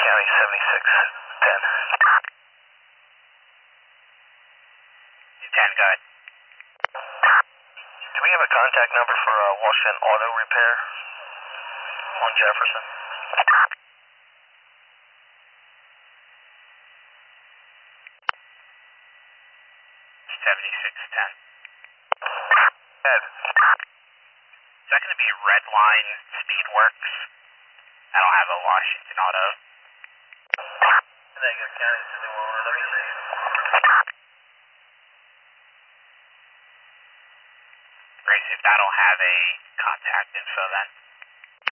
County 7610. 10, go ahead. Do we have a contact number for Washington Auto Repair on Jefferson? 7610. Ed. Is that going to be Redline Speedworks? I don't have a Washington Auto. Negative, County 71, let me see. Grace, if I don't have a contact info then.